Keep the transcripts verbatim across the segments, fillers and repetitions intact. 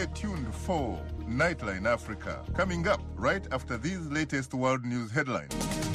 Stay tuned for Nightline Africa, coming up right after these latest world news headlines.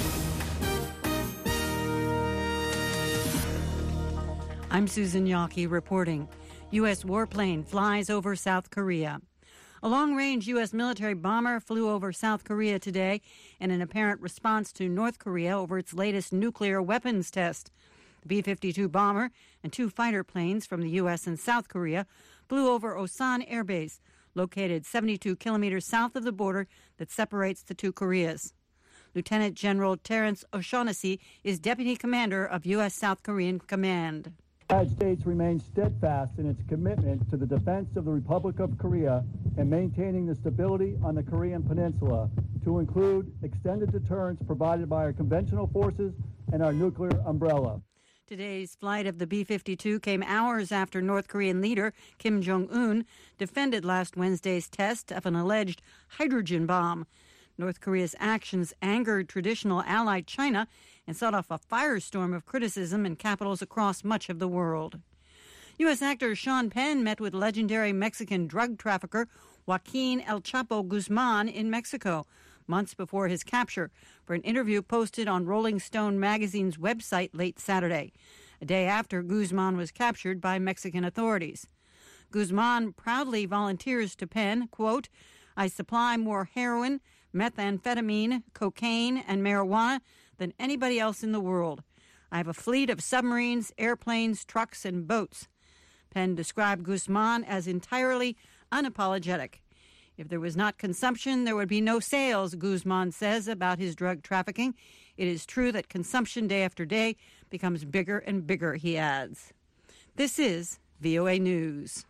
I'm Susan Yockey reporting. U S warplane flies over South Korea. A long-range U S military bomber flew over South Korea today in an apparent response to North Korea over its latest nuclear weapons test. The B fifty-two bomber and two fighter planes from the U S and South Korea flew over Osan Air Base, located seventy-two kilometers south of the border that separates the two Koreas. Lieutenant General Terence O'Shaughnessy is deputy commander of U S South Korean Command. The United States remains steadfast in its commitment to the defense of the Republic of Korea and maintaining the stability on the Korean Peninsula, to include extended deterrence provided by our conventional forces and our nuclear umbrella. Today's flight of the B fifty-two came hours after North Korean leader Kim Jong-un defended last Wednesday's test of an alleged hydrogen bomb. North Korea's actions angered traditional ally China and set off a firestorm of criticism in capitals across much of the world. U S actor Sean Penn met with legendary Mexican drug trafficker Joaquin El Chapo Guzman in Mexico months before his capture for an interview posted on Rolling Stone magazine's website late Saturday, a day after Guzman was captured by Mexican authorities. Guzman proudly volunteers to Penn, quote, "I supply more heroin, methamphetamine, cocaine, and marijuana than anybody else in the world. I have a fleet of submarines, airplanes, trucks, and boats." Penn described Guzman as entirely unapologetic. If there was not consumption, there would be no sales, Guzman says about his drug trafficking. It is true that consumption day after day becomes bigger and bigger, he adds. This is V O A News.